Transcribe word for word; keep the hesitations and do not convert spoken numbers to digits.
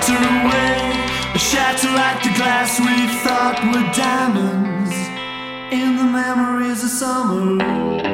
shatter away, shatter like the glass we thought were diamonds in the memories of summer.